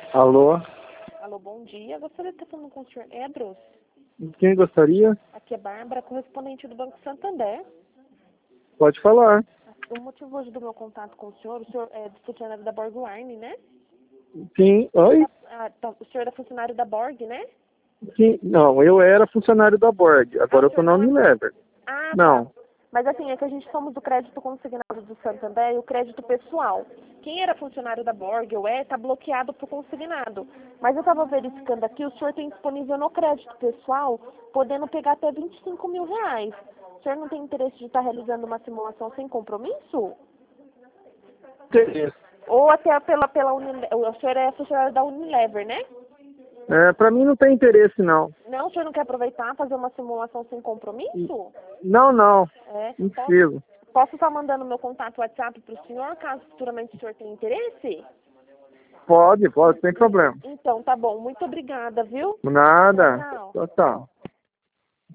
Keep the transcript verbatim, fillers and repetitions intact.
Alô? Alô, bom dia. Gostaria de estar falando com o senhor Edros. Quem gostaria? Aqui é Bárbara, correspondente do Banco Santander. Pode falar. O motivo hoje do meu contato com o senhor, o senhor é funcionário da Borg Line, né? Sim, oi? Ah, tá, o senhor é funcionário da Borg, né? Sim, não, eu era funcionário da Borg, agora Ah, eu o tô senhor na não é... Unilever. Ah, tá. Não, Mas assim, é que a gente somos do crédito consignado do Santander e o crédito pessoal. Quem era funcionário da Borg ou é, está bloqueado por consignado. Mas eu estava verificando aqui, o senhor tem disponível no crédito pessoal, podendo pegar até vinte e cinco mil reais. O senhor não tem interesse de estar realizando uma simulação sem compromisso? interesse. Ou até pela, pela Unilever, o senhor é funcionário da Unilever, né? É, pra mim não tem interesse, não. Não, o senhor não quer aproveitar, fazer uma simulação sem compromisso? Não, não, É, não posso, preciso. posso estar mandando meu contato WhatsApp para o senhor, caso futuramente o senhor tenha interesse? Pode, pode, sem problema. Então, tá bom. Muito obrigada, viu? Nada. Tchau. Tchau, tchau.